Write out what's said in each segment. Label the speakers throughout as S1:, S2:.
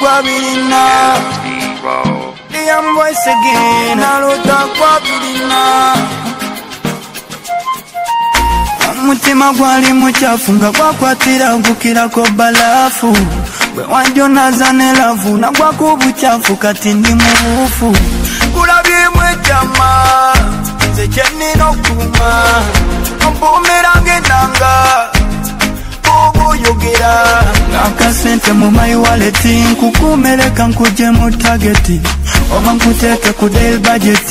S1: Kwabirina Young voice again Naluta kwabirina Mutima gwali muchafu nga gwakwatira gukirako balafu bwe wanjonaza ne lavu nagwa ku buchafu kati ndi mu bufu kulabyemu ejjama nze kyennina okuma ompuumira ng'ennanga obuyogera ng'akasente mu my wallet nkukuumereka nkuje mu tageti oba nkuteeke ku daily budget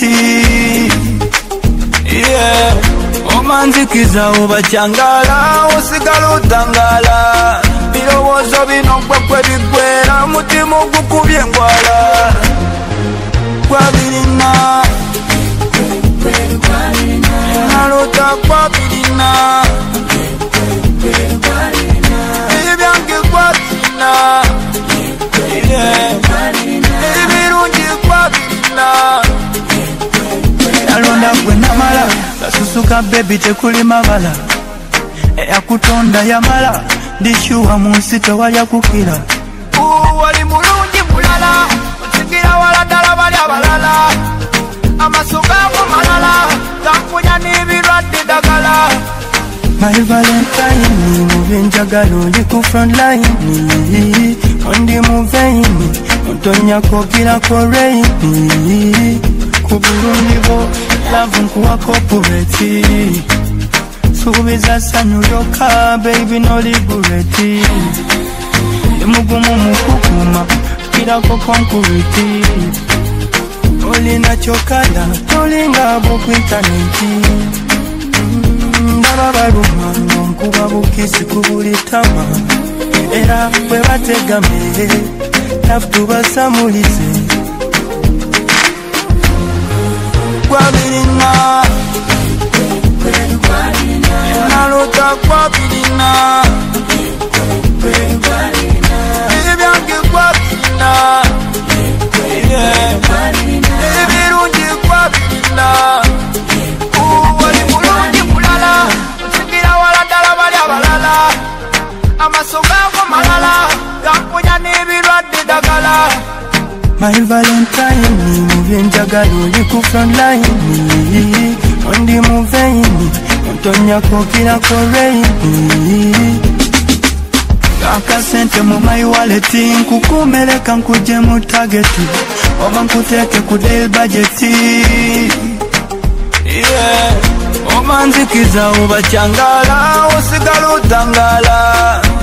S1: yeah. Omanzikiza oba kyangala osigala otangala birowoozo bino kwekwe bigwera mutima ogukubye engwala Kwabirina nalota Kwabirina ebyange Kwabirina ebirungi Kwabirina nalonda gwe namala kasusuka baby tekuli mabala eyakutonda yamala ndishuwa munsi tewalya kukira wali mulungi mulala osikira wala ddala bali abalala amaso gago malala gankunya n'ebirwadde ddagala My Valentine mubyenjagala oli ku frontline ondi muveini ontonya kwogirako rain ku bulungi bwo love nkuwa corporate suubiza sanyu lyokka baby no liberate emugumu mukukuma kirako concrete olina kyokala tolinga abo ku intaneti ndaba baluma nkuba bukisi ku buli tama era bwe bategame love tubasamulize Kwabirina nalota Kwabirina ebyange Kwabirina ebirungi Kwabirina wali mulungi mulala osikira wala ddala bali abalala amaso gago malala gankunya n'ebirwadde ddagala My Valentine mubyenjagala oli ku frontline ondi muveini ontonya kwogirako rain akasente mu my wallet nkukuumereka nkuje mu tageti oba nkuteeke ku daily budget yeah. Omanzikiza oba kyangala osigala otangala